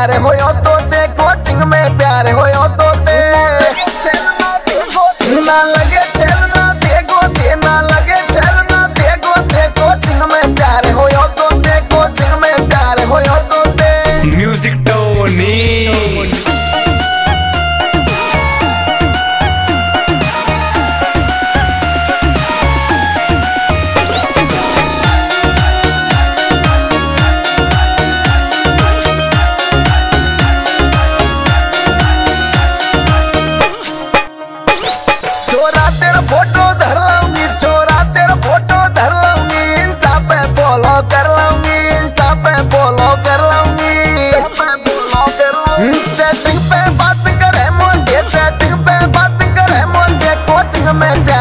प्यार होयो तो ते कोचिंग में प्यार होयो तो ते ना लगे चलना देखो ते ना लगे चलना देखो ते कोचिंग में प्यार होयो तो ते कोचिंग में प्यार होयो तो ते म्यूजिक टोनी फोटो धर लूंगी छोरा तेरा फोटो धर लूंगी इंस्टा पे फॉलो कर लूंगी इंस्टा पे फॉलो कर लूंगी चैटिंग पे बात करे मोंदे चैटिंग पे बात करे मोंदे कोचिंग में